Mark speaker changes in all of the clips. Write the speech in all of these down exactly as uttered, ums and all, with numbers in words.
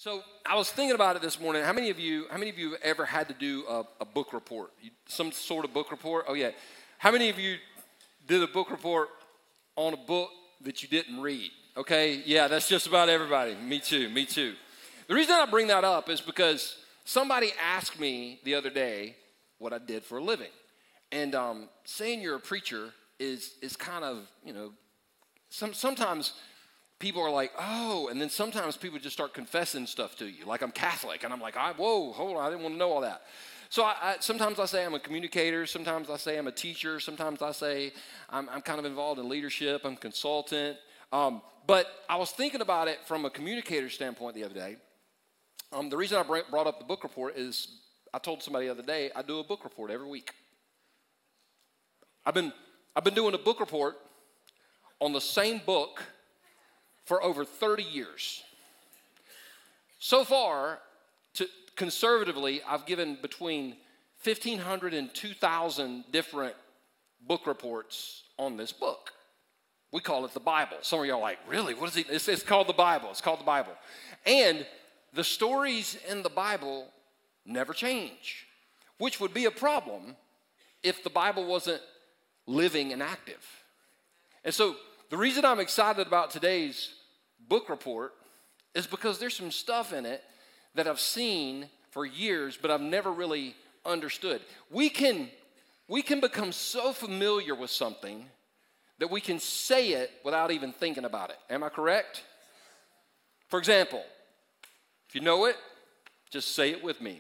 Speaker 1: So I was thinking about it this morning. How many of you, how many of you have ever had to do a, a book report? You, some sort of book report? Oh yeah. How many of you did a book report on a book that you didn't read? Okay, yeah, that's just about everybody. Me too, me too. The reason I bring that up is because somebody asked me the other day what I did for a living. And um, saying you're a preacher is is kind of, you know, some sometimes people are like, oh, and then sometimes people just start confessing stuff to you, like I'm Catholic, and I'm like, I, whoa, hold on, I didn't want to know all that. So I, I, sometimes I say I'm a communicator, sometimes I say I'm a teacher, sometimes I say I'm, I'm kind of involved in leadership, I'm a consultant. Um, but I was thinking about it from a communicator standpoint the other day. Um, the reason I brought up the book report is I told somebody the other day I do a book report every week. I've been I've been doing a book report on the same book for over thirty years. So far, to, conservatively, I've given between fifteen hundred and two thousand different book reports on this book. We call it the Bible. Some of y'all are like, really? What is it? It's, it's called the Bible. It's called the Bible. And the stories in the Bible never change, which would be a problem if the Bible wasn't living and active. And so the reason I'm excited about today's book report is because there's some stuff in it that I've seen for years, but I've never really understood. We can, we can become so familiar with something that we can say it without even thinking about it. Am I correct? For example, if you know it, just say it with me.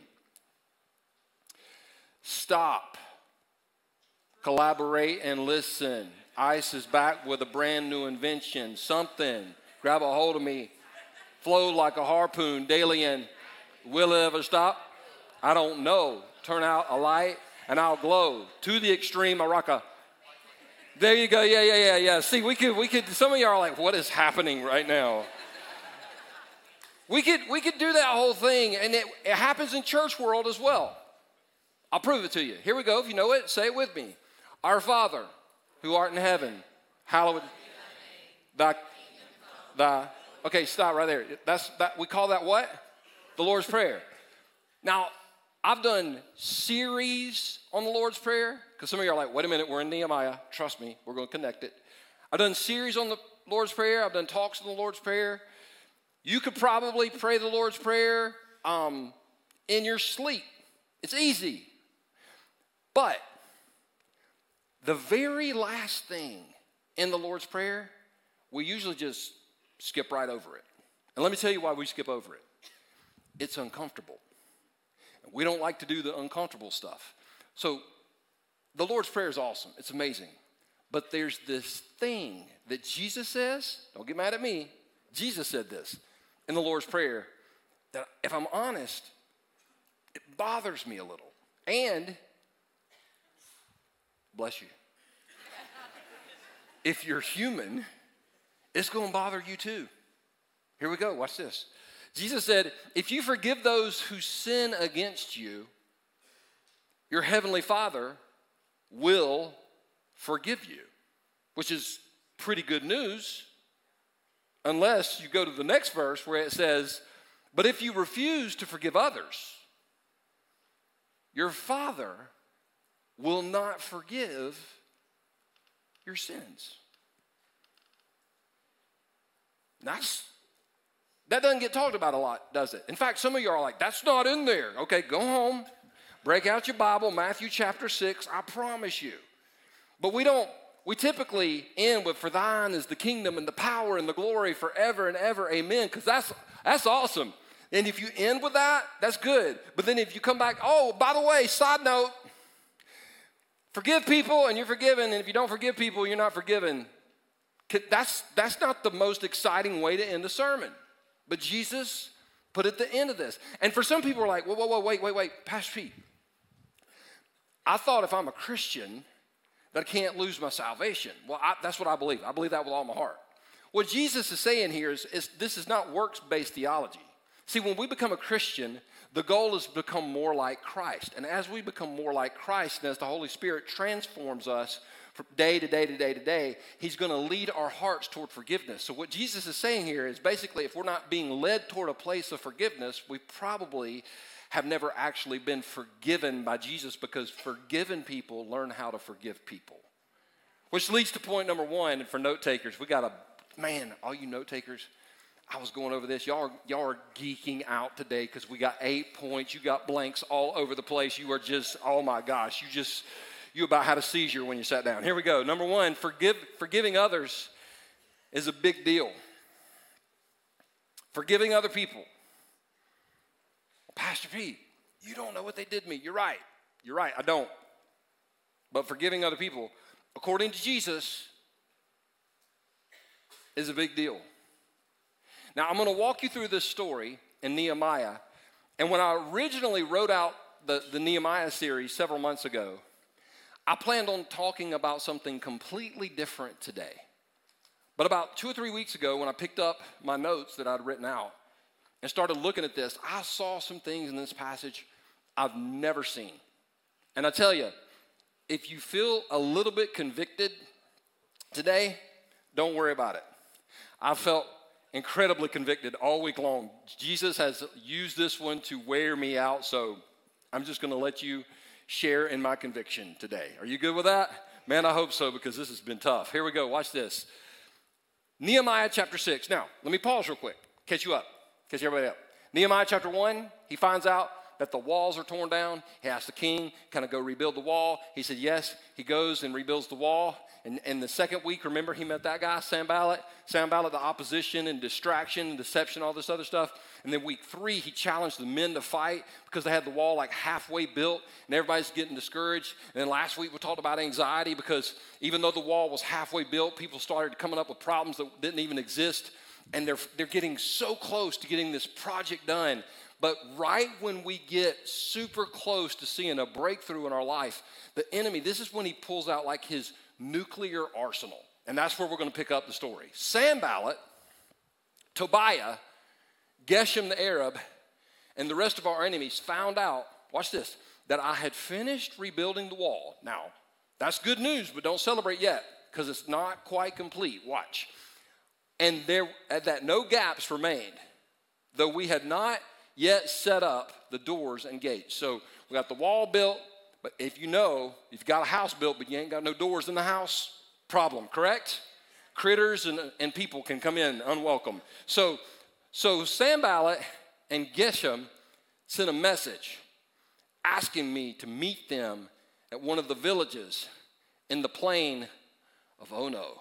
Speaker 1: Stop. Collaborate and listen. ICE is back with a brand new invention. Something. Grab a hold of me. Flow like a harpoon daily and will it ever stop? I don't know. Turn out a light and I'll glow. To the extreme, I rock a. There you go. Yeah, yeah, yeah, yeah. See, we could, we could, some of y'all are like, what is happening right now? We could, we could do that whole thing, and it, it happens in church world as well. I'll prove it to you. Here we go. If you know it, say it with me. Our Father, who art in heaven, hallowed thy, thy, okay, stop right there. That's, that, we call that what? The Lord's Prayer. Now, I've done series on the Lord's Prayer, because some of you are like, wait a minute, we're in Nehemiah. Trust me, we're going to connect it. I've done series on the Lord's Prayer. I've done talks on the Lord's Prayer. You could probably pray the Lord's Prayer um, in your sleep. It's easy. But the very last thing in the Lord's Prayer, we usually just skip right over it. And let me tell you why we skip over it. It's uncomfortable. We don't like to do the uncomfortable stuff. So the Lord's Prayer is awesome. It's amazing. But there's this thing that Jesus says, don't get mad at me, Jesus said this in the Lord's Prayer, that if I'm honest, it bothers me a little. And, bless you, if you're human, it's going to bother you too. Here we go, watch this. Jesus said, if you forgive those who sin against you, your heavenly Father will forgive you, which is pretty good news, unless you go to the next verse where it says, but if you refuse to forgive others, your Father will not forgive your sins. That's That doesn't get talked about a lot, does it? In fact, some of you are like, that's not in there. Okay, go home, break out your Bible, Matthew chapter six, I promise you. But we don't, we typically end with, for thine is the kingdom and the power and the glory forever and ever, amen, because that's, that's awesome. And if you end with that, that's good. But then if you come back, oh, by the way, side note, forgive people and you're forgiven, and if you don't forgive people, you're not forgiven. That's, that's not the most exciting way to end a sermon. But Jesus put at the end of this. And for some people are like, whoa, whoa, whoa, wait, wait, wait, Pastor Pete, I thought if I'm a Christian that I can't lose my salvation. Well, I, that's what I believe. I believe that with all my heart. What Jesus is saying here is, is this is not works-based theology. See, when we become a Christian, the goal is to become more like Christ. And as we become more like Christ, and as the Holy Spirit transforms us from day to day to day to day, he's going to lead our hearts toward forgiveness. So what Jesus is saying here is basically if we're not being led toward a place of forgiveness, we probably have never actually been forgiven by Jesus, because forgiven people learn how to forgive people. Which leads to point number one, and for note takers, we got a, man, all you note takers, I was going over this. Y'all are, y'all are geeking out today because we got eight points. You got blanks all over the place. You are just, oh my gosh, you just, you about had a seizure when you sat down. Here we go. Number one, forgive, forgiving others is a big deal. Forgiving other people. Pastor Pete, you don't know what they did to me. You're right. You're right. I don't. But forgiving other people, according to Jesus, is a big deal. Now, I'm going to walk you through this story in Nehemiah. And when I originally wrote out the, the Nehemiah series several months ago, I planned on talking about something completely different today. But about two or three weeks ago, when I picked up my notes that I'd written out and started looking at this, I saw some things in this passage I've never seen. And I tell you, if you feel a little bit convicted today, don't worry about it. I felt incredibly convicted all week long. Jesus has used this one to wear me out, so I'm just going to let you share in my conviction today. Are you good with that? Man, I hope so, because this has been tough. Here we go. Watch this. Nehemiah chapter six. Now, let me pause real quick. Catch you up. Catch everybody up. Nehemiah chapter one, he finds out that the walls are torn down. He asks the king, can I go rebuild the wall? He said, yes. He goes and rebuilds the wall. And in the second week, remember, he met that guy, Sanballat. Sanballat, the opposition and distraction and deception, all this other stuff. And then week three, he challenged the men to fight because they had the wall like halfway built and everybody's getting discouraged. And then last week, we talked about anxiety because even though the wall was halfway built, people started coming up with problems that didn't even exist. And they're, they're getting so close to getting this project done. But right when we get super close to seeing a breakthrough in our life, the enemy, this is when he pulls out like his nuclear arsenal. And that's where we're going to pick up the story. Sanballat, Tobiah, Geshem the Arab, and the rest of our enemies found out, watch this, that I had finished rebuilding the wall. Now, that's good news, but don't celebrate yet because it's not quite complete. Watch. And there that no gaps remained, though we had not yet set up the doors and gates. So we got the wall built, but if you know, if you've got a house built, but you ain't got no doors in the house, problem, correct? Critters and, and people can come in unwelcome. So, so Sanballat and Geshem sent a message asking me to meet them at one of the villages in the plain of Ono.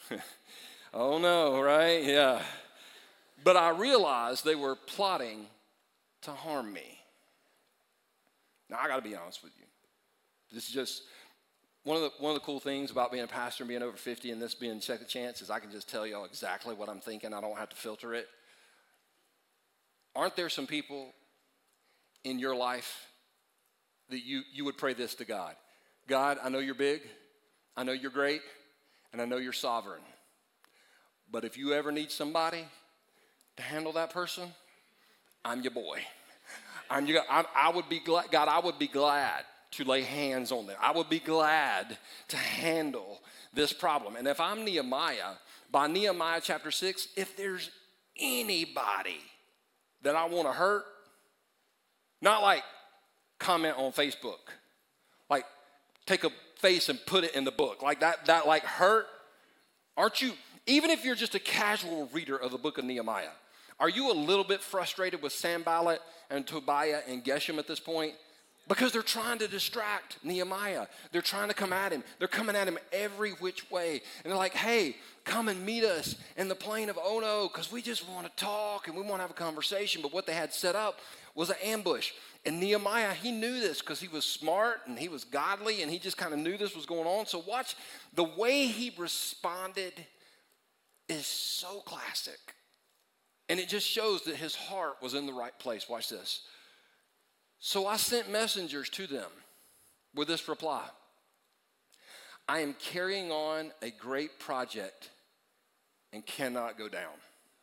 Speaker 1: Oh no, right? Yeah. But I realized they were plotting to harm me. Now, I got to be honest with you. This is just one of the one of the cool things about being a pastor and being over fifty and this being Second Chance is I can just tell y'all exactly what I'm thinking. I don't have to filter it. Aren't there some people in your life that you, you would pray this to God? God, I know you're big, I know you're great, and I know you're sovereign. But if you ever need somebody to handle that person, I'm your boy. I'm your, I, I would be glad, God, I would be glad to lay hands on them. I would be glad to handle this problem. And if I'm Nehemiah, by Nehemiah chapter six, if there's anybody that I want to hurt, not like comment on Facebook, like take a face and put it in the book, like that, that like hurt, aren't you, even if you're just a casual reader of the book of Nehemiah, are you a little bit frustrated with Sanballat and Tobiah and Geshem at this point? Because they're trying to distract Nehemiah. They're trying to come at him. They're coming at him every which way. And they're like, hey, come and meet us in the plain of Ono because we just want to talk and we want to have a conversation. But what they had set up was an ambush. And Nehemiah, he knew this because he was smart and he was godly and he just kind of knew this was going on. So watch, the way he responded is so classic. And it just shows that his heart was in the right place. Watch this. So I sent messengers to them with this reply. I am carrying on a great project and cannot go down.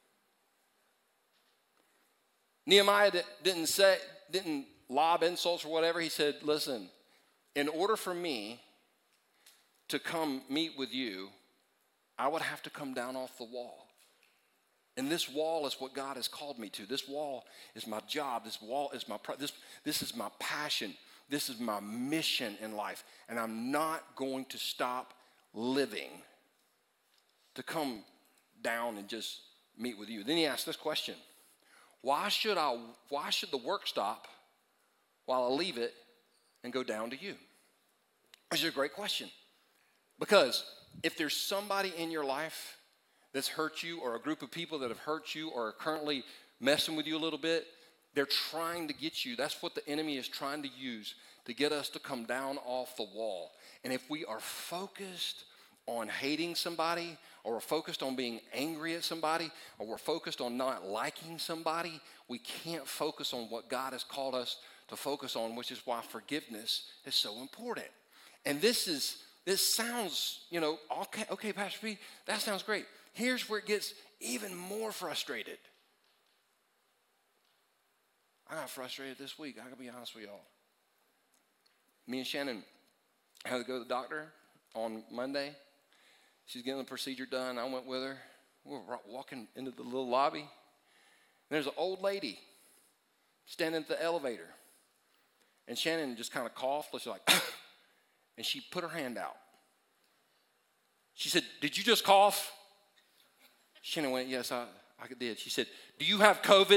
Speaker 1: Nehemiah didn't say, didn't lob insults or whatever. He said, listen, in order for me to come meet with you, I would have to come down off the wall. And this wall is what God has called me to. This wall is my job. This wall is my, this, this is my passion. This is my mission in life. And I'm not going to stop living to come down and just meet with you. Then he asked this question. Why should I, why should the work stop while I leave it and go down to you? This is a great question. Because if there's somebody in your life that's hurt you, or a group of people that have hurt you or are currently messing with you a little bit, they're trying to get you. That's what the enemy is trying to use to get us to come down off the wall. And if we are focused on hating somebody, or we're focused on being angry at somebody, or we're focused on not liking somebody, we can't focus on what God has called us to focus on, which is why forgiveness is so important. And this is, this sounds, you know, okay, okay, Pastor P, that sounds great. Here's where it gets even more frustrated. I got frustrated this week. I gotta be honest with y'all. Me and Shannon had to go to the doctor on Monday. She's getting the procedure done. I went with her. We were walking into the little lobby. And there's an old lady standing at the elevator. And Shannon just kind of coughed. She's like, and she put her hand out. She said, "Did you just cough?" Shannon went, "Yes, I, I did." She said, "Do you have COVID?"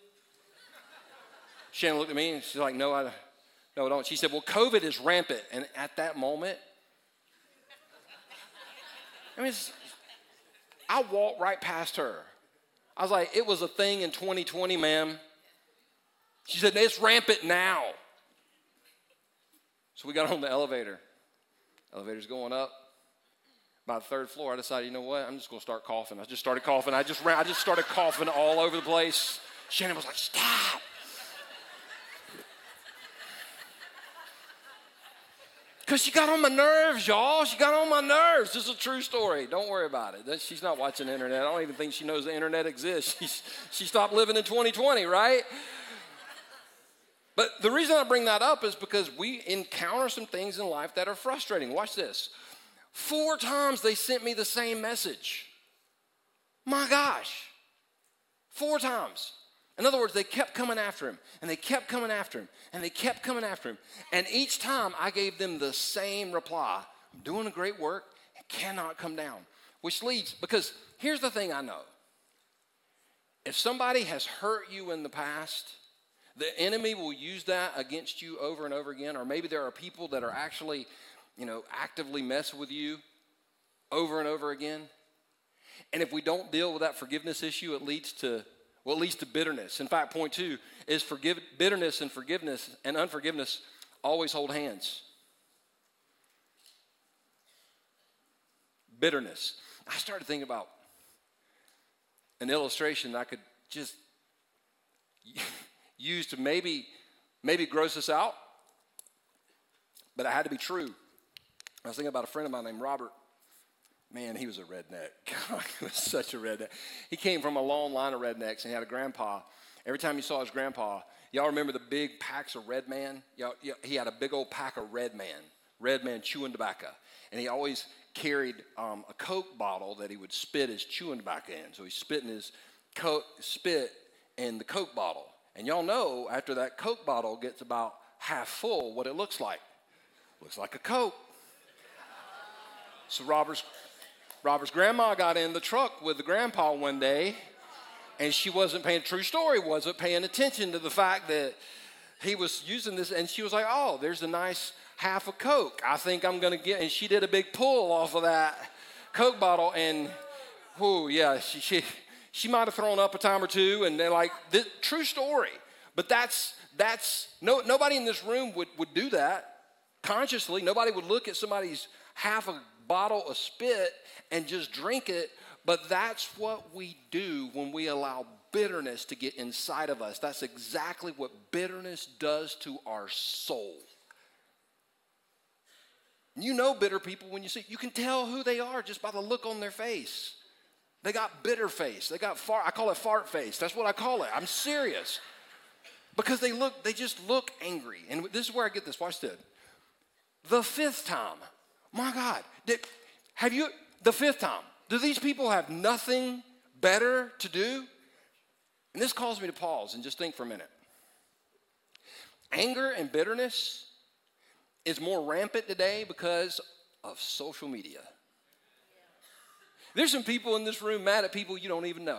Speaker 1: Shannon looked at me and she's like, no, I, no, I don't. She said, "Well, COVID is rampant." And at that moment, I mean, it's, I walked right past her. I was like, "It was a thing in twenty twenty, ma'am." She said, "It's rampant now." So we got on the elevator. Elevator's going up. By the third floor, I decided, you know what? I'm just going to start coughing. I just started coughing. I just ran, I just started coughing all over the place. Shannon was like, "Stop." Because she got on my nerves, y'all. She got on my nerves. This is a true story. Don't worry about it. She's not watching the internet. I don't even think she knows the internet exists. She's, she stopped living in twenty twenty, right? But the reason I bring that up is because we encounter some things in life that are frustrating. Watch this. Four times they sent me the same message. My gosh. Four times. In other words, they kept coming after him, and they kept coming after him, and they kept coming after him. And each time I gave them the same reply. I'm doing a great work and cannot come down. Which leads, because here's the thing I know. If somebody has hurt you in the past, the enemy will use that against you over and over again. Or maybe there are people that are actually, you know, actively messing with you over and over again. And if we don't deal with that forgiveness issue, it leads to, well, it leads to bitterness. In fact, point two is forgive, bitterness and forgiveness and unforgiveness always hold hands. Bitterness. I started thinking about an illustration that I could just use to maybe, maybe gross us out, but it had to be true. I was thinking about a friend of mine named Robert. Man, he was a redneck. God, he was such a redneck. He came from a long line of rednecks, and he had a grandpa. Every time you saw his grandpa, y'all remember the big packs of Red Man? Y'all, y'all, he had a big old pack of Red Man, Red Man chewing tobacco. And he always carried um, a Coke bottle that he would spit his chewing tobacco in. So he's spitting his Coke, spit in the Coke bottle. And y'all know after that Coke bottle gets about half full what it looks like. Looks like a Coke. So Robert's, Robert's grandma got in the truck with the grandpa one day, and she wasn't paying, true story, wasn't paying attention to the fact that he was using this, and she was like, "Oh, there's a nice half a Coke. I think I'm going to get," and she did a big pull off of that Coke bottle, and, whoo, yeah, she, she, she might have thrown up a time or two, and they're like, this, true story. But that's, that's no, nobody in this room would, would do that consciously. Nobody would look at somebody's half a bottle of spit and just drink it, but that's what we do when we allow bitterness to get inside of us. That's exactly what bitterness does to our soul. You know bitter people when you see, you can tell who they are just by the look on their face. They got bitter face. They got fart, I call it fart face. That's what I call it. I'm serious. Because they look, they just look angry. And this is where I get this. Watch this. The fifth time, My God. Did, have you, the fifth time, do these people have nothing better to do? And this calls me to pause and just think for a minute. Anger and bitterness is more rampant today because of social media. There's some people in this room mad at people you don't even know.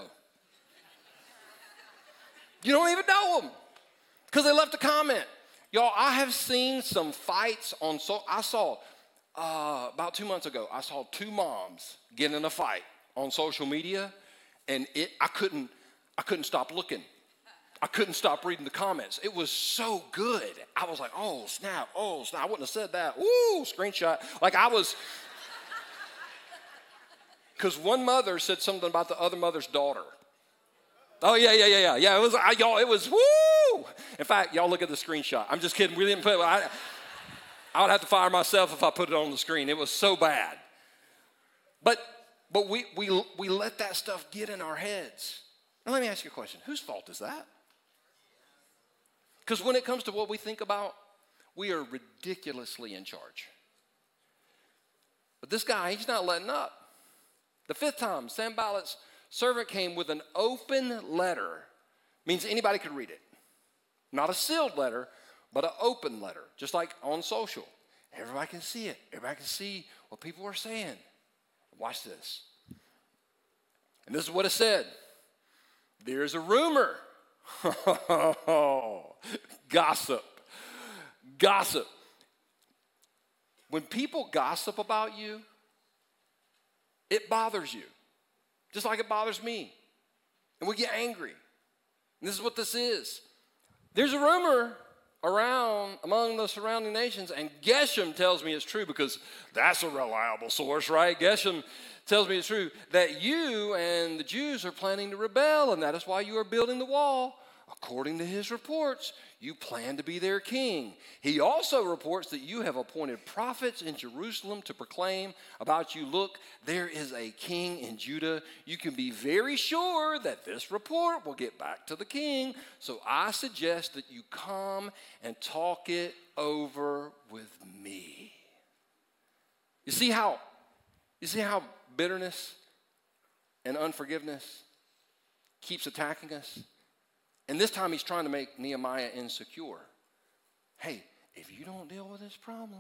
Speaker 1: You don't even know them because they left a comment. Y'all, I have seen some fights on, so I saw uh, about two months ago, I saw two moms get in a fight on social media, and it I couldn't I couldn't stop looking. I couldn't stop reading the comments. It was so good. I was like, oh, snap, oh, snap. I wouldn't have said that. Ooh, screenshot. Like I was, because one mother said something about the other mother's daughter. Oh, yeah, yeah, yeah, yeah. Yeah, it was, I, y'all, it was, woo. In fact, y'all look at the screenshot. I'm just kidding. We didn't put it. I, I would have to fire myself if I put it on the screen. It was so bad. But but we we we let that stuff get in our heads. Now, let me ask you a question. Whose fault is that? Because when it comes to what we think about, we are ridiculously in charge. But this guy, he's not letting up. The fifth time, Sanballat's servant came with an open letter. Means anybody could read it. Not a sealed letter, but an open letter, just like on social. Everybody can see it. Everybody can see what people are saying. Watch this. And this is what it said. There's a rumor. Gossip. Gossip. When people gossip about you, it bothers you, just like it bothers me. And we get angry. And this is what this is. There's a rumor around among the surrounding nations, and Geshem tells me it's true because that's a reliable source, right? Geshem tells me it's true that you and the Jews are planning to rebel, and that is why you are building the wall. According to his reports, you plan to be their king. He also reports that you have appointed prophets in Jerusalem to proclaim about you, look, there is a king in Judah. You can be very sure that this report will get back to the king. So I suggest that you come and talk it over with me. You see how, you see how bitterness and unforgiveness keeps attacking us? And this time he's trying to make Nehemiah insecure. Hey, if you don't deal with this problem,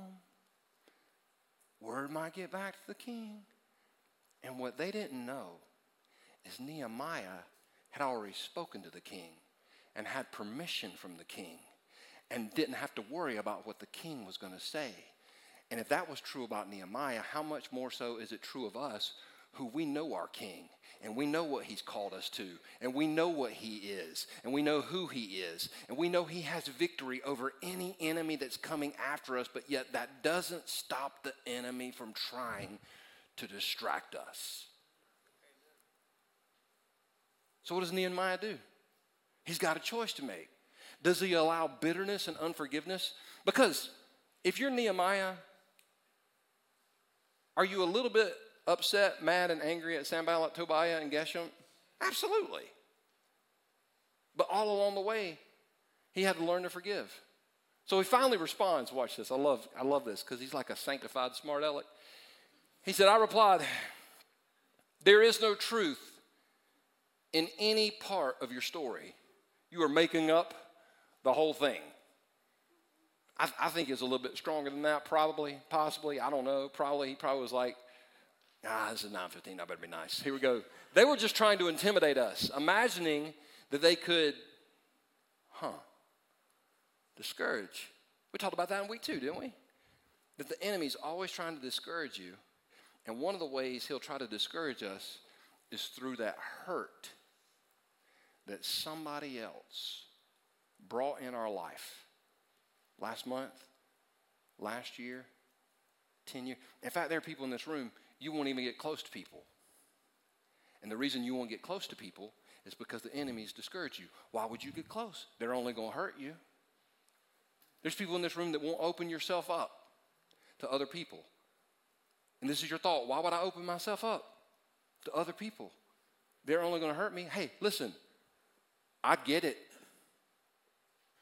Speaker 1: word might get back to the king. And what they didn't know is Nehemiah had already spoken to the king and had permission from the king and didn't have to worry about what the king was going to say. And if that was true about Nehemiah, how much more so is it true of us who we know our king? And we know what he's called us to. And we know what he is. And we know who he is. And we know he has victory over any enemy that's coming after us. But yet that doesn't stop the enemy from trying to distract us. So what does Nehemiah do? He's got a choice to make. Does he allow bitterness and unforgiveness? Because if you're Nehemiah, are you a little bit upset, mad, and angry at Sanballat, Tobiah, and Geshem? Absolutely. But all along the way, he had to learn to forgive. So he finally responds. Watch this. I love, I love this because he's like a sanctified smart aleck. He said, I replied, there is no truth in any part of your story. You are making up the whole thing. I, I think it's a little bit stronger than that, probably, possibly. I don't know. Probably, he probably was like, ah, this is nine fifteen, I better be nice. Here we go. They were just trying to intimidate us, imagining that they could, huh, discourage. We talked about that in week two, didn't we? That the enemy's always trying to discourage you. And one of the ways he'll try to discourage us is through that hurt that somebody else brought in our life. Last month, last year, ten years. In fact, there are people in this room, you won't even get close to people. And the reason you won't get close to people is because the enemies discourage you. Why would you get close? They're only going to hurt you. There's people in this room that won't open yourself up to other people. And this is your thought. Why would I open myself up to other people? They're only going to hurt me. Hey, listen, I get it.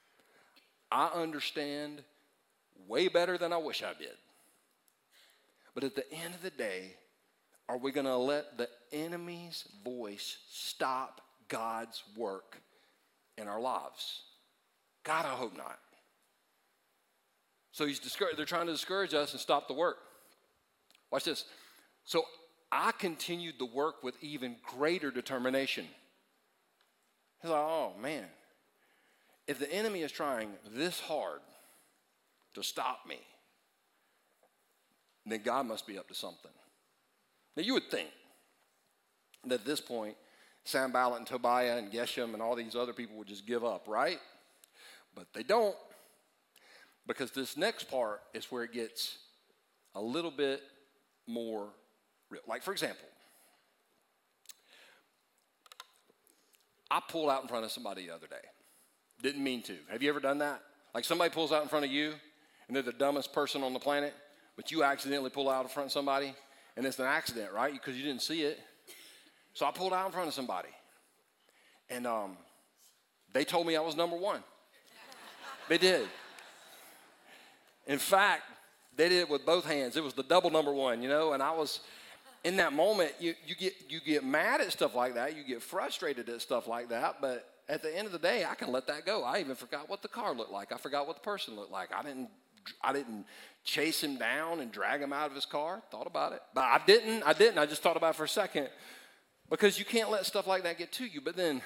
Speaker 1: I understand way better than I wish I did. But at the end of the day, are we going to let the enemy's voice stop God's work in our lives? God, I hope not. So he's discouraged. They're trying to discourage us and stop the work. Watch this. So I continued the work with even greater determination. He's like, oh, man. If the enemy is trying this hard to stop me, then God must be up to something. Now, you would think that at this point, Sanballat and Tobiah and Geshem and all these other people would just give up, right? But they don't, because this next part is where it gets a little bit more real. Like, for example, I pulled out in front of somebody the other day. Didn't mean to. Have you ever done that? Like somebody pulls out in front of you, and they're the dumbest person on the planet, but you accidentally pull out in front of somebody, and it's an accident, right? Because you didn't see it. So I pulled out in front of somebody, and um, they told me I was number one. They did. In fact, they did it with both hands. It was the double number one, you know, and I was, in that moment, you, you get you get mad at stuff like that. You get frustrated at stuff like that, but at the end of the day, I can let that go. I even forgot what the car looked like. I forgot what the person looked like. I didn't I didn't chase him down and drag him out of his car. Thought about it. But I didn't. I didn't. I just thought about it for a second, because you can't let stuff like that get to you. But then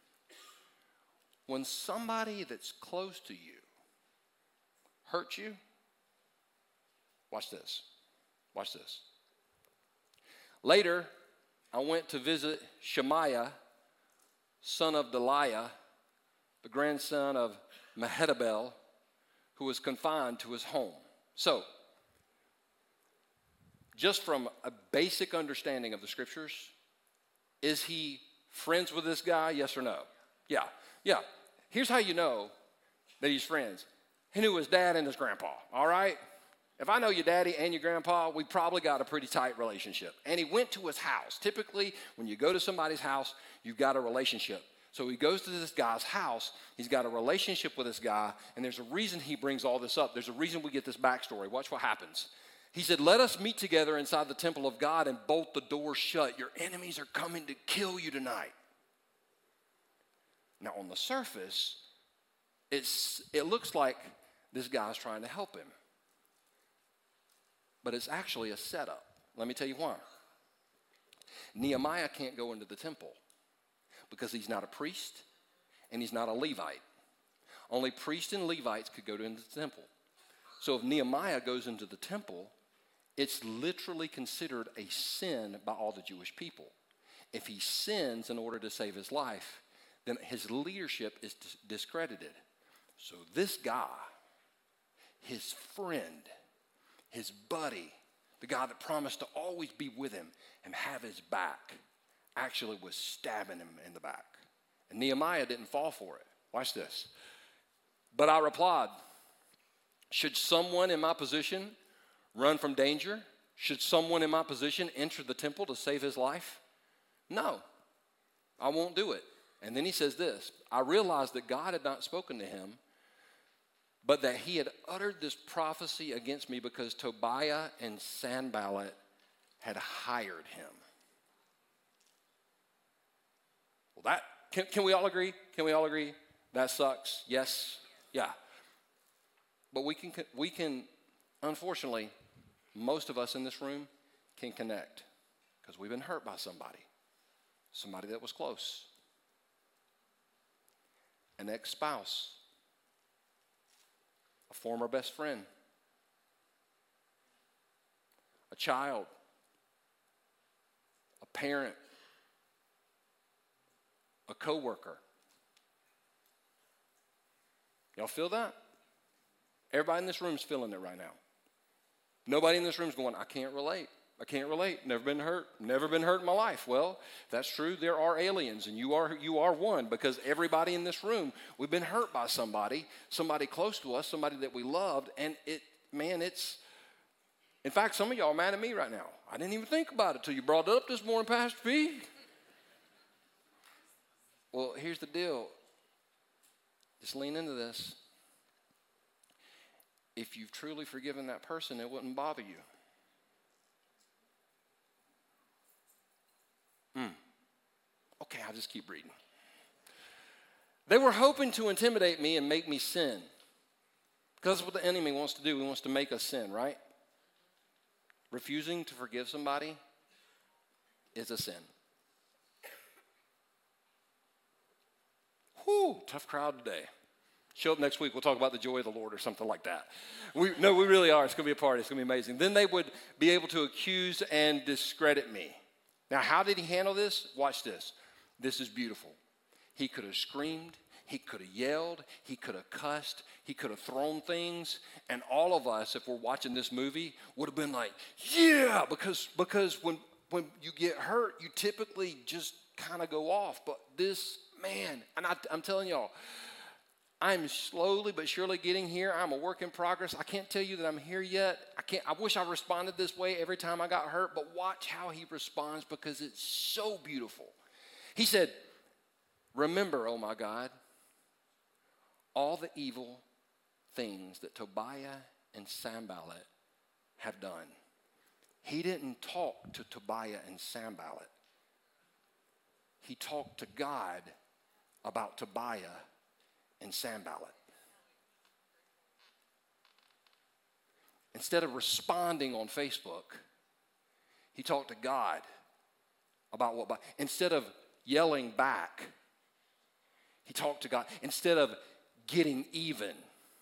Speaker 1: when somebody that's close to you hurts you, watch this. Watch this. Later, I went to visit Shemaiah, son of Deliah, the grandson of Mehetabel, who was confined to his home. So, just from a basic understanding of the scriptures, is he friends with this guy, yes or no? Yeah, yeah. Here's how you know that he's friends. He knew his dad and his grandpa, all right? If I know your daddy and your grandpa, we probably got a pretty tight relationship. And he went to his house. Typically, when you go to somebody's house, you've got a relationship. So he goes to this guy's house. He's got a relationship with this guy, and there's a reason he brings all this up. There's a reason we get this backstory. Watch what happens. He said, let us meet together inside the temple of God and bolt the doors shut. Your enemies are coming to kill you tonight. Now, on the surface, it's, it looks like this guy's trying to help him. But it's actually a setup. Let me tell you why. Nehemiah can't go into the temple because he's not a priest and he's not a Levite. Only priests and Levites could go into the temple. So if Nehemiah goes into the temple, it's literally considered a sin by all the Jewish people. If he sins in order to save his life, then his leadership is discredited. So this guy, his friend, his buddy, the guy that promised to always be with him and have his back, actually was stabbing him in the back. And Nehemiah didn't fall for it. Watch this. But I replied, should someone in my position run from danger? Should someone in my position enter the temple to save his life? No, I won't do it. And then he says this, I realized that God had not spoken to him, but that he had uttered this prophecy against me because Tobiah and Sanballat had hired him. Well, that, can, can we all agree? Can we all agree? That sucks. Yes? Yeah. But we can, we can, unfortunately, most of us in this room can connect because we've been hurt by somebody, somebody that was close, an ex-spouse, a former best friend, a child, a parent, a coworker. Y'all feel that? Everybody in this room is feeling it right now. Nobody in this room is going, I can't relate. I can't relate. Never been hurt. Never been hurt in my life. Well, if that's true, there are aliens, and you are you are one, because everybody in this room, we've been hurt by somebody, somebody close to us, somebody that we loved, and it, man, it's, in fact, some of y'all are mad at me right now. I didn't even think about it till you brought it up this morning, Pastor P. Well, here's the deal. Just lean into this. If you've truly forgiven that person, it wouldn't bother you. I'll just keep reading. They were hoping to intimidate me and make me sin. Because that's what the enemy wants to do. He wants to make us sin, right? Refusing to forgive somebody is a sin. Whew, tough crowd today. Show up next week, we'll talk about the joy of the Lord or something like that. We, no, we really are. It's going to be a party. It's going to be amazing. Then they would be able to accuse and discredit me. Now, how did he handle this? Watch this. This is beautiful. He could have screamed. He could have yelled. He could have cussed. He could have thrown things. And all of us, if we're watching this movie, would have been like, yeah, because, because when, when you get hurt, you typically just kind of go off. But this, man, and I, I'm telling y'all, I'm slowly but surely getting here. I'm a work in progress. I can't tell you that I'm here yet. I can't. I wish I responded this way every time I got hurt, but watch how he responds because it's so beautiful. He said, remember, oh my God, all the evil things that Tobiah and Sanballat have done. He didn't talk to Tobiah and Sanballat. He talked to God about Tobiah and Sanballat. Instead of responding on Facebook, he talked to God about what, instead of yelling back, he talked to God. Instead of getting even,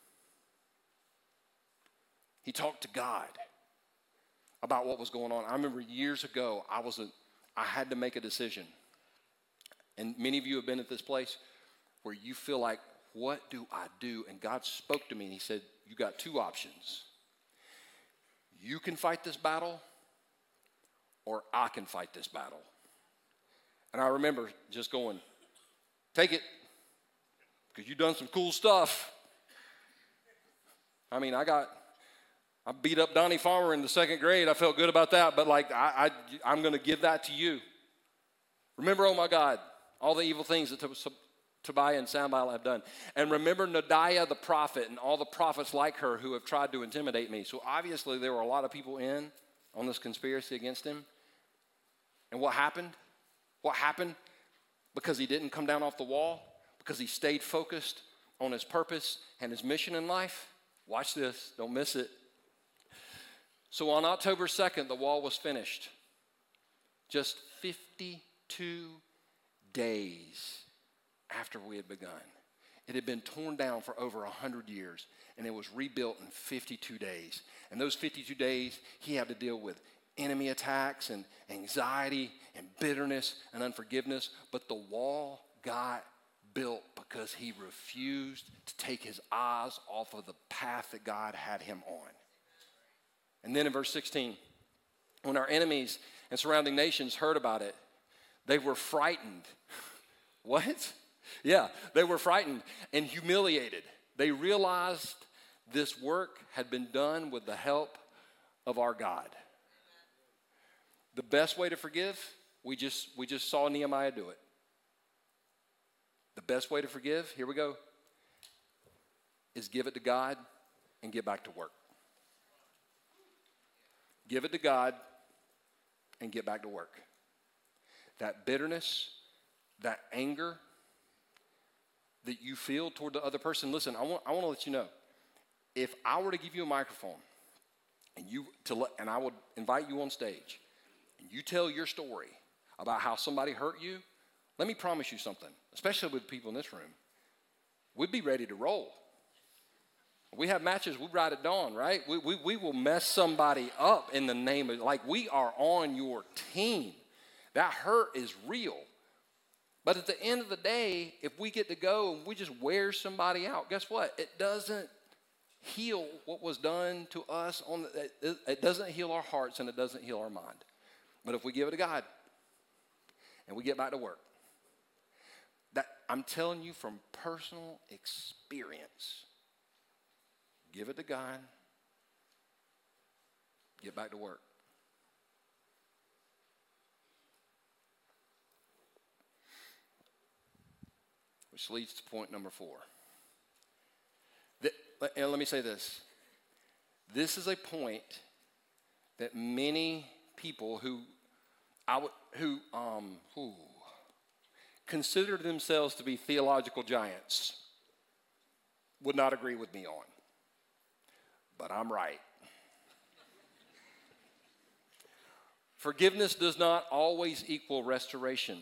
Speaker 1: he talked to God about what was going on. I remember years ago, I was a, I had to make a decision. And many of you have been at this place where you feel like, what do I do? And God spoke to me and he said, you got two options. You can fight this battle or I can fight this battle. And I remember just going, take it, because you've done some cool stuff. I mean, I got, I beat up Donnie Farmer in the second grade. I felt good about that, but like, I, I, I'm going to give that to you. Remember, oh my God, all the evil things that Tobiah and Sanballat have done. And remember Noadiah the prophet and all the prophets like her who have tried to intimidate me. So obviously there were a lot of people in on this conspiracy against him. And what happened? What happened? Because he didn't come down off the wall, because he stayed focused on his purpose and his mission in life. Watch this, don't miss it. So on October second, the wall was finished. Just fifty-two days after we had begun. It had been torn down for over one hundred years, and it was rebuilt in fifty-two days. And those fifty-two days, he had to deal with enemy attacks and anxiety and bitterness and unforgiveness. But the wall got built because he refused to take his eyes off of the path that God had him on. And then in verse sixteen, when our enemies and surrounding nations heard about it, they were frightened. What? Yeah, they were frightened and humiliated. They realized this work had been done with the help of our God. The best way to forgive, we just we just saw Nehemiah do it. The best way to forgive, here we go, is give it to God and get back to work. Give it to God and get back to work. That bitterness, that anger that you feel toward the other person. Listen, I want I want to let you know, if I were to give you a microphone and you to let, and I would invite you on stage and you tell your story about how somebody hurt you, let me promise you something, especially with people in this room, we'd be ready to roll. We have matches, we ride at dawn, right? We, we, we will mess somebody up in the name of, like, we are on your team. That hurt is real. But at the end of the day, if we get to go and we just wear somebody out, guess what? It doesn't heal what was done to us. On the, it, it doesn't heal our hearts and it doesn't heal our mind. But if we give it to God and we get back to work, that I'm telling you from personal experience, give it to God, get back to work. Which leads to point number four. The, and let me say this. This is a point that many people who, I would, who, um, who consider themselves to be theological giants would not agree with me on. But I'm right. Forgiveness does not always equal restoration.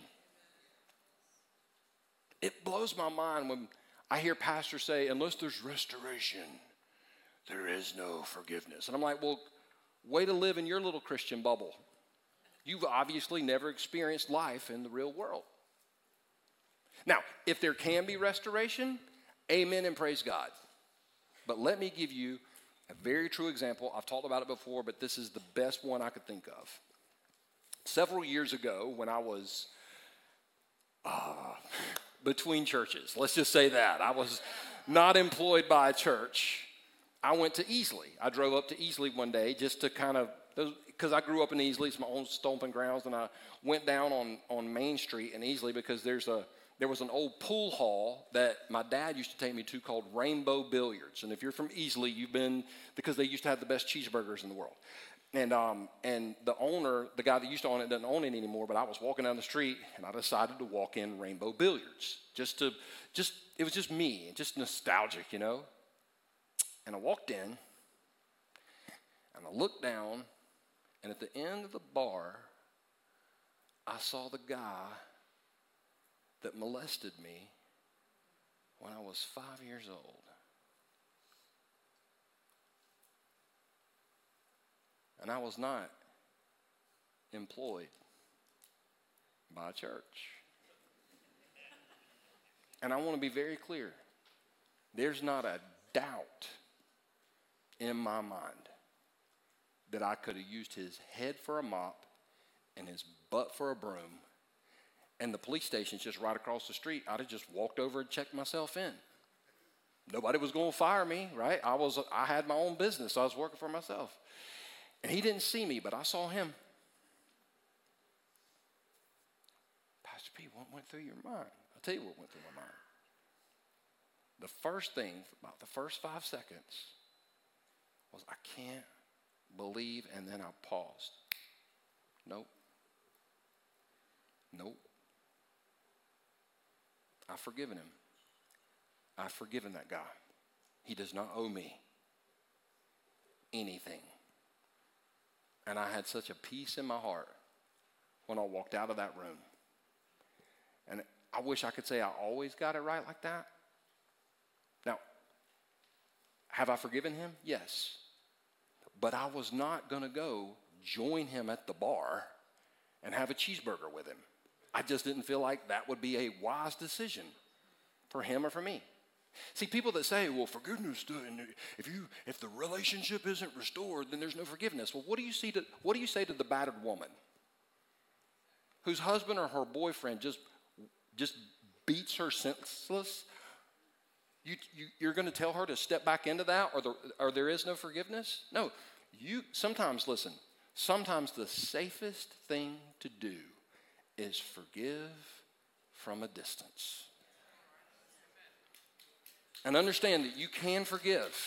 Speaker 1: It blows my mind when I hear pastors say, unless there's restoration, there is no forgiveness. And I'm like, well, way to live in your little Christian bubble. You've obviously never experienced life in the real world. Now, if there can be restoration, amen and praise God. But let me give you a very true example. I've talked about it before, but this is the best one I could think of. Several years ago, when I was uh, between churches, let's just say that. I was not employed by a church. I went to Easley. I drove up to Easley one day just to kind of, because I grew up in Easley, it's my own stomping grounds, and I went down on, on Main Street in Easley because there's a there was an old pool hall that my dad used to take me to called Rainbow Billiards. And if you're from Easley, you've been, because they used to have the best cheeseburgers in the world. And um, and the owner, the guy that used to own it, doesn't own it anymore, but I was walking down the street, and I decided to walk in Rainbow Billiards. Just to, just, it was just me, just nostalgic, you know. And I walked in, and I looked down, and at the end of the bar, I saw the guy that molested me when I was five years old. And I was not employed by a church. And I want to be very clear. There's not a doubt in my mind that I could have used his head for a mop and his butt for a broom, and the police station's just right across the street. I'd have just walked over and checked myself in. Nobody was going to fire me, right? I was, I had my own business. So I was working for myself. And he didn't see me, but I saw him. Pastor P, what went through your mind? I'll tell you what went through my mind. The first thing, about the first five seconds, was I can't believe, and then I paused. Nope. Nope. I've forgiven him. I've forgiven that guy. He does not owe me anything. And I had such a peace in my heart when I walked out of that room. And I wish I could say I always got it right like that. Now, have I forgiven him? Yes. But I was not going to go join him at the bar and have a cheeseburger with him. I just didn't feel like that would be a wise decision for him or for me. See, people that say, well, forgiveness, if you if the relationship isn't restored, then there's no forgiveness. Well, what do you see to what do you say to the battered woman whose husband or her boyfriend just just beats her senseless? You, you you're going to tell her to step back into that, or the, or there is no forgiveness? No. You sometimes listen. Sometimes the safest thing to do is forgive from a distance. And understand that you can forgive.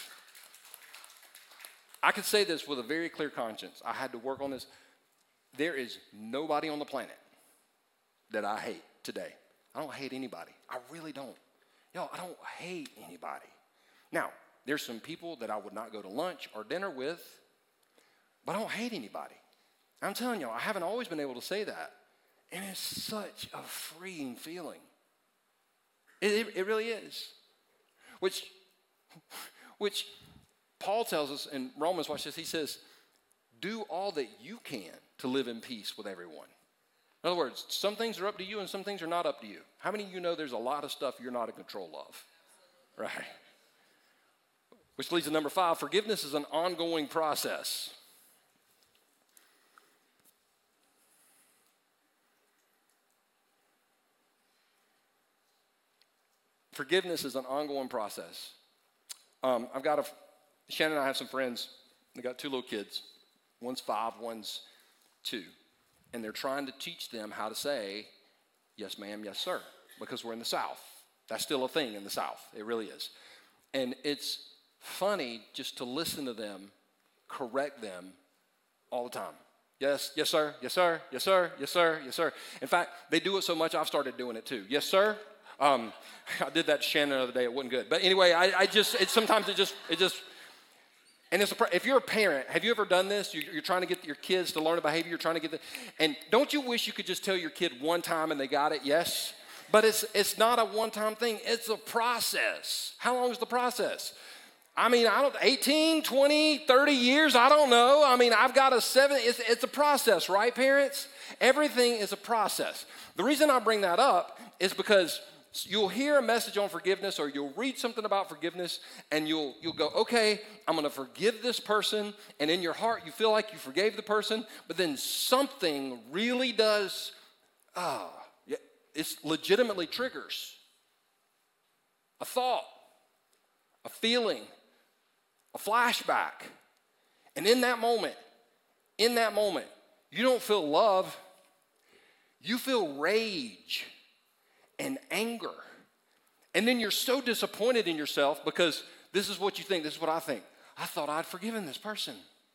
Speaker 1: I could say this with a very clear conscience. I had to work on this. There is nobody on the planet that I hate today. I don't hate anybody. I really don't. Yo, I don't hate anybody. Now, there's some people that I would not go to lunch or dinner with, but I don't hate anybody. I'm telling y'all, I haven't always been able to say that. And it's such a freeing feeling. It, it, it really is. Which, which Paul tells us in Romans, watch this, he says, do all that you can to live in peace with everyone. In other words, some things are up to you and some things are not up to you. How many of you know there's a lot of stuff you're not in control of? Right. Which leads to number five, forgiveness is an ongoing process. Forgiveness is an ongoing process. Um, I've got a, Shannon and I have some friends. They got two little kids. One's five, one's two. And they're trying to teach them how to say, yes, ma'am, yes, sir, because we're in the South. That's still a thing in the South. It really is. And it's funny just to listen to them correct them all the time. Yes, yes, sir. Yes, sir. Yes, sir. Yes, sir. Yes, sir. In fact, they do it so much, I've started doing it too. Yes, sir. Um, I did that to Shannon the other day. It wasn't good. But anyway, I, I just, it, sometimes it just, it just, and it's a, if you're a parent, have you ever done this? You, you're trying to get your kids to learn a behavior. You're trying to get the, and don't you wish you could just tell your kid one time and they got it? Yes. But it's, it's not a one-time thing. It's a process. How long is the process? I mean, I don't, eighteen, twenty, thirty years, I don't know. I mean, I've got a seven, it's, it's a process, right, parents? Everything is a process. The reason I bring that up is because you'll hear a message on forgiveness or you'll read something about forgiveness and you'll, you'll go, okay, I'm going to forgive this person. And in your heart, you feel like you forgave the person, but then something really does, ah, oh, it legitimately triggers a thought, a feeling, a flashback. And in that moment, in that moment, you don't feel love, you feel rage and anger. And then you're so disappointed in yourself because this is what you think, this is what I think. I thought I'd forgiven this person.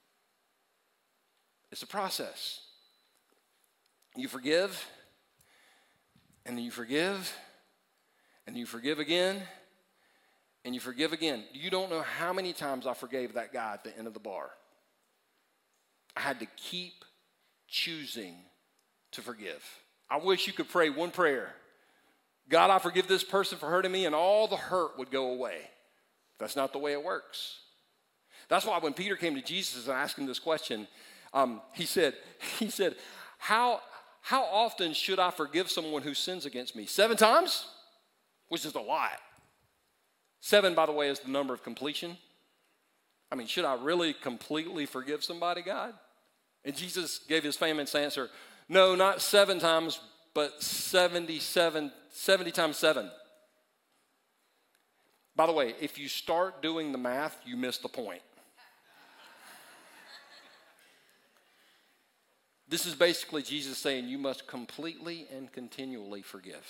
Speaker 1: It's a process. You forgive, and then you forgive, and you forgive again, and you forgive again. You don't know how many times I forgave that guy at the end of the bar. I had to keep choosing to forgive. I wish you could pray one prayer. God, I forgive this person for hurting me, and all the hurt would go away. That's not the way it works. That's why when Peter came to Jesus and asked him this question, um, he said, he said, how, how often should I forgive someone who sins against me? Seven times? Which is a lot. Seven, by the way, is the number of completion. I mean, should I really completely forgive somebody, God? And Jesus gave his famous answer, no, not seven times, but seventy-seven, seventy times seven. By the way, if you start doing the math, you miss the point. This is basically Jesus saying you must completely and continually forgive.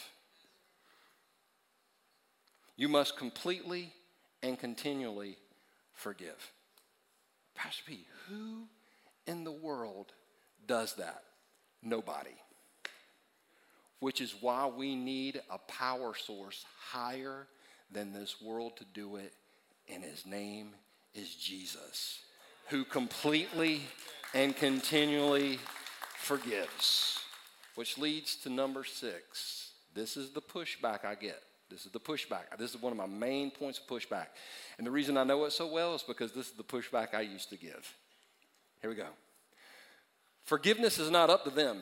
Speaker 1: You must completely and continually forgive. Pastor P, who in the world does that? Nobody. Which is why we need a power source higher than this world to do it, and his name is Jesus, who completely and continually forgives. Which leads to number six. This is the pushback I get. This is the pushback. This is one of my main points of pushback. And the reason I know it so well is because this is the pushback I used to give. Here we go. Forgiveness is not up to them.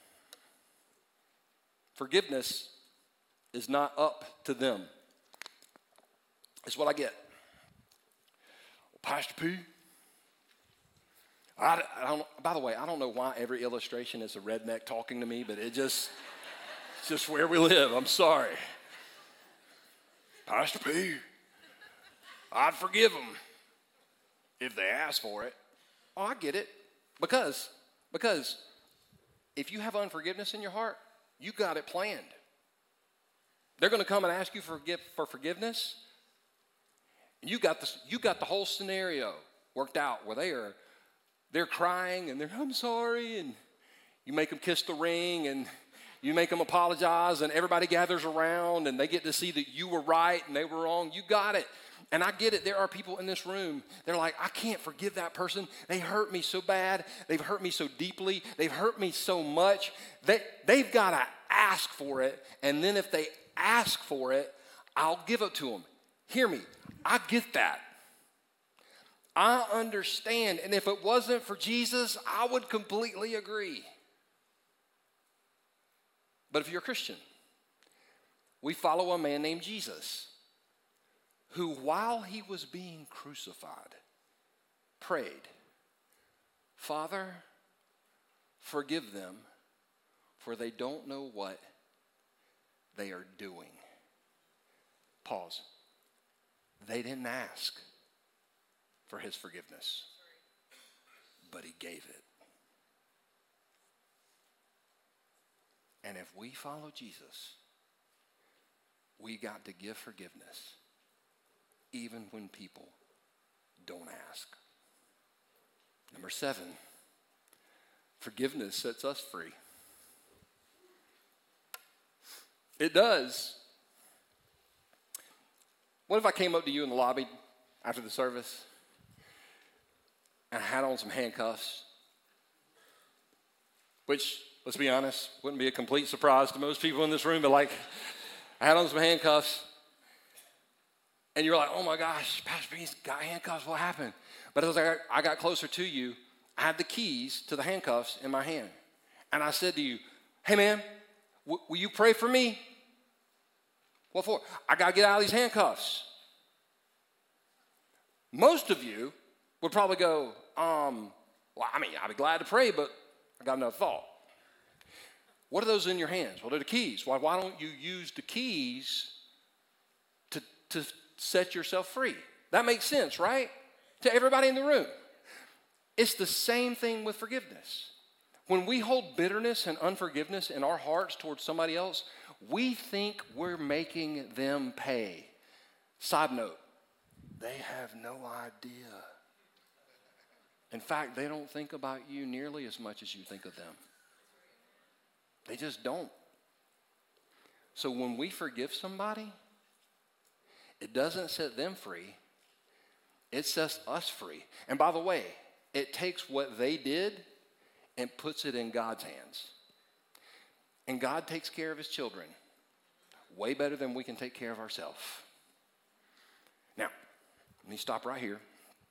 Speaker 1: Forgiveness is not up to them. It's what I get. Well, Pastor P, I, I don't, by the way, I don't know why every illustration is a redneck talking to me, but it just, it's just where we live. I'm sorry. Pastor P, I'd forgive them if they asked for it. Oh, I get it. Because, because if you have unforgiveness in your heart, you got it planned. They're going to come and ask you for, for forgiveness. And you got, this, you got the whole scenario worked out where they are, they're crying and they're, I'm sorry. And you make them kiss the ring and you make them apologize and everybody gathers around and they get to see that you were right and they were wrong. You got it. And I get it. There are people in this room. They're like, I can't forgive that person. They hurt me so bad. They've hurt me so deeply. They've hurt me so much. They, they've got to ask for it. And then if they ask for it, I'll give it to them. Hear me. I get that. I understand. And if it wasn't for Jesus, I would completely agree. But if you're a Christian, we follow a man named Jesus who, while he was being crucified, prayed, Father, forgive them, for they don't know what they are doing. Pause. They didn't ask for his forgiveness, but he gave it. And if we follow Jesus, we got to give forgiveness even when people don't ask. Number seven, Forgiveness sets us free. It does. What if I came up to you in the lobby after the service and I had on some handcuffs? Which, let's be honest, wouldn't be a complete surprise to most people in this room, but like, I had on some handcuffs, and you're like, oh my gosh, Pastor B's got handcuffs, what happened? But as I got, I got closer to you, I had the keys to the handcuffs in my hand. And I said to you, hey man, w- will you pray for me? What for? I got to get out of these handcuffs. Most of you would probably go, um, well, I mean, I'd be glad to pray, but I got another thought. What are those in your hands? Well, they're the keys. Why, why don't you use the keys to, to set yourself free? That makes sense, right? To everybody in the room. It's the same thing with forgiveness. When we hold bitterness and unforgiveness in our hearts towards somebody else, we think we're making them pay. Side note, they have no idea. In fact, they don't think about you nearly as much as you think of them. They just don't. So when we forgive somebody, it doesn't set them free. It sets us free. And by the way, it takes what they did and puts it in God's hands. And God takes care of his children way better than we can take care of ourselves. Now, let me stop right here.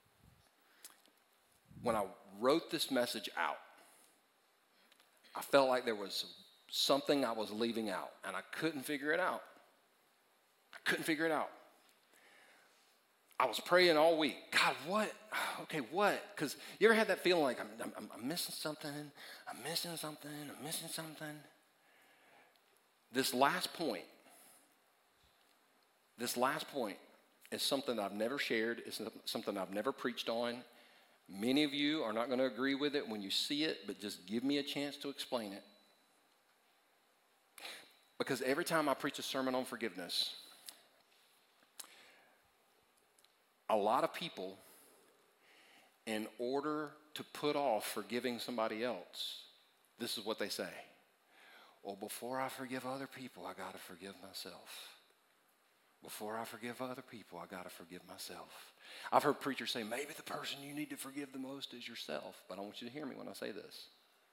Speaker 1: When I wrote this message out, I felt like there was something I was leaving out, and I couldn't figure it out. I couldn't figure it out. I was praying all week. God, what? Okay, what? Because you ever had that feeling like I'm, I'm, I'm missing something, I'm missing something, I'm missing something? This last point, this last point is something I've never shared. It's something I've never preached on. Many of you are not going to agree with it when you see it, but just give me a chance to explain it. Because every time I preach a sermon on forgiveness, a lot of people, in order to put off forgiving somebody else, this is what they say. Well, before I forgive other people, I got to forgive myself. Before I forgive other people, I got to forgive myself. I've heard preachers say, maybe the person you need to forgive the most is yourself. But I want you to hear me when I say this.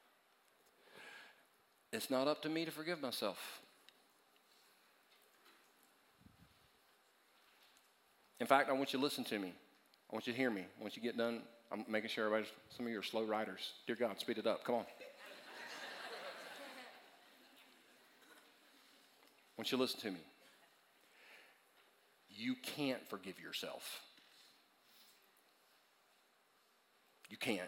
Speaker 1: It's not up to me to forgive myself. In fact, I want you to listen to me. I want you to hear me. Once you get done, I'm making sure everybody's, some of you are slow riders. Dear God, speed it up. Come on. I want you to listen to me. You can't forgive yourself. You can't.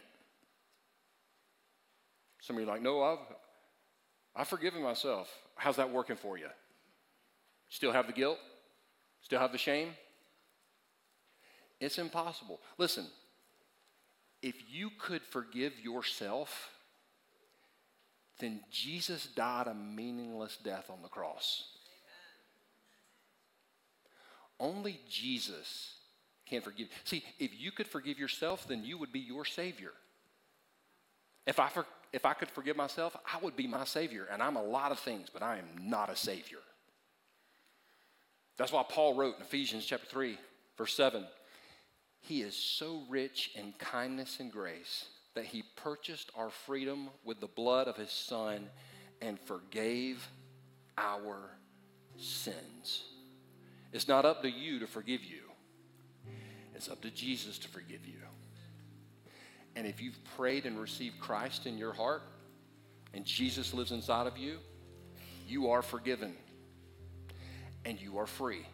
Speaker 1: Some of you are like, no, I've, I've forgiven myself. How's that working for you? Still have the guilt? Still have the shame? It's impossible. Listen, if you could forgive yourself, then Jesus died a meaningless death on the cross. Only Jesus can forgive. See, if you could forgive yourself, then you would be your Savior. If I, for, if I could forgive myself, I would be my Savior. And I'm a lot of things, but I am not a Savior. That's why Paul wrote in Ephesians chapter three, verse seven, he is so rich in kindness and grace that he purchased our freedom with the blood of his Son and forgave our sins. It's not up to you to forgive you. It's up to Jesus to forgive you. And if you've prayed and received Christ in your heart and Jesus lives inside of you, you are forgiven and you are free.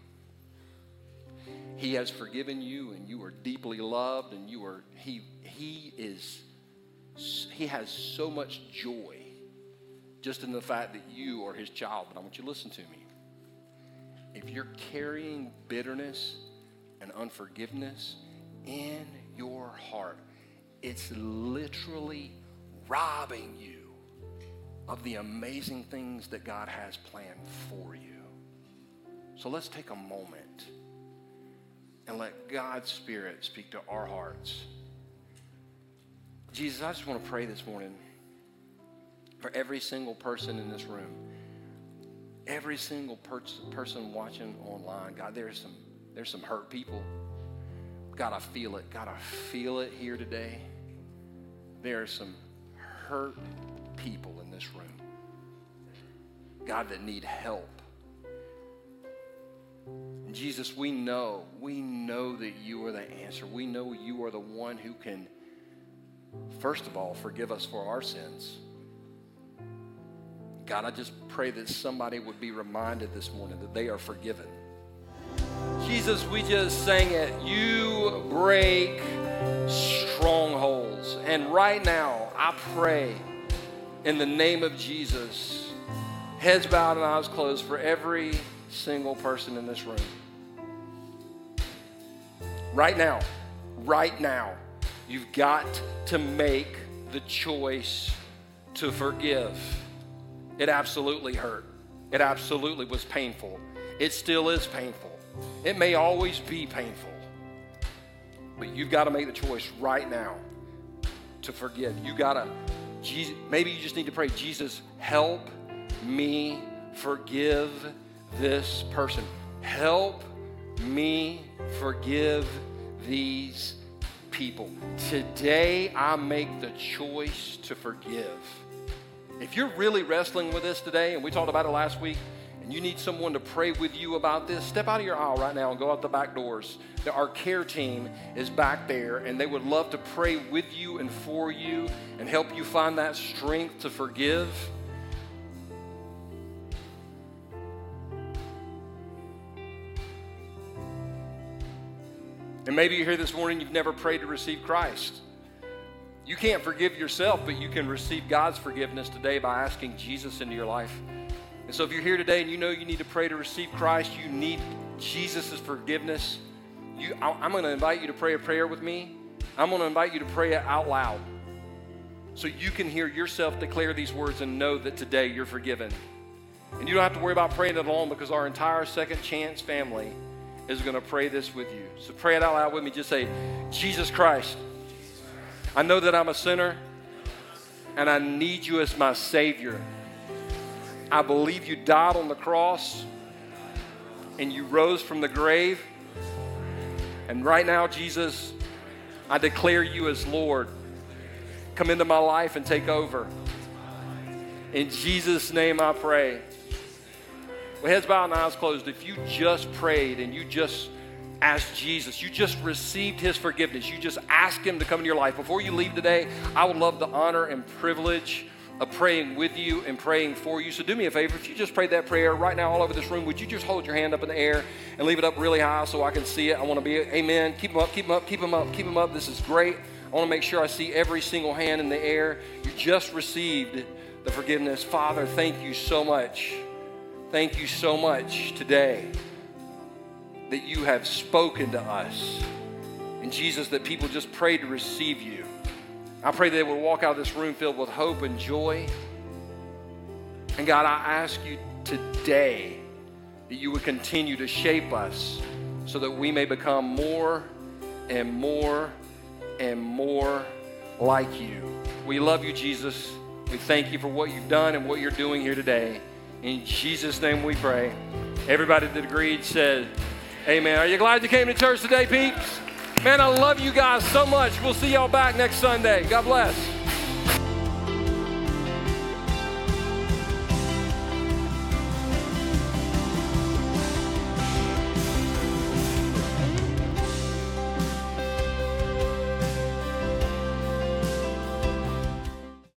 Speaker 1: He has forgiven you and you are deeply loved and you are, he, he is, he has so much joy just in the fact that you are his child. But I want you to listen to me. If you're carrying bitterness and unforgiveness in your heart, it's literally robbing you of the amazing things that God has planned for you. So let's take a moment and let God's Spirit speak to our hearts. Jesus, I just want to pray this morning. for every single person in this room, every single per- person watching online. God, there's some, there's some hurt people. God, I feel it. God, I feel it here today. There are some hurt people in this room, God, that need help. And Jesus, we know, we know that you are the answer. We know you are the one who can, first of all, forgive us for our sins. God, I just pray that somebody would be reminded this morning that they are forgiven. Jesus, we just sang it. You break strongholds. And right now, I pray in the name of Jesus, heads bowed and eyes closed for every single person in this room. Right now, right now, you've got to make the choice to forgive. It absolutely hurt. It absolutely was painful. It still is painful. It may always be painful. But you've got to make the choice right now to forgive. You got to, Jesus, maybe you just need to pray, Jesus, help me forgive this person. Help me forgive these people. Today, I make the choice to forgive. If you're really wrestling with this today, and we talked about it last week, and you need someone to pray with you about this, step out of your aisle right now and go out the back doors. Our care team is back there, and they would love to pray with you and for you and help you find that strength to forgive. And maybe you're here this morning, you've never prayed to receive Christ. You can't forgive yourself, but you can receive God's forgiveness today by asking Jesus into your life. And so if you're here today and you know you need to pray to receive Christ, you need Jesus' forgiveness, you, I'm going to invite you to pray a prayer with me. I'm going to invite you to pray it out loud so you can hear yourself declare these words and know that today you're forgiven. And you don't have to worry about praying it alone, because our entire Second Chance family is going to pray this with you. So pray it out loud with me. Just say, Jesus Christ, I know that I'm a sinner and I need you as my Savior. I believe you died on the cross and you rose from the grave. And right now, Jesus, I declare you as Lord. Come into my life and take over. In Jesus' name I pray. With heads bowed and eyes closed, if you just prayed and you just asked Jesus, you just received his forgiveness, you just asked him to come into your life, before you leave today, I would love the honor and privilege of praying with you and praying for you. So do me a favor, if you just prayed that prayer right now all over this room, would you just hold your hand up in the air and leave it up really high so I can see it? I want to be, amen. Keep them up, keep them up, keep them up, keep them up. This is great. I want to make sure I see every single hand in the air. You just received the forgiveness. Father, thank you so much. Thank you so much today that you have spoken to us. And Jesus, that people just pray to receive you. I pray that they would walk out of this room filled with hope and joy. And God, I ask you today that you would continue to shape us so that we may become more and more and more like you. We love you, Jesus. We thank you for what you've done and what you're doing here today. In Jesus' name we pray. Everybody that agreed said, amen. Are you glad you came to church today, peeps? Man, I love you guys so much. We'll see y'all back next Sunday. God bless.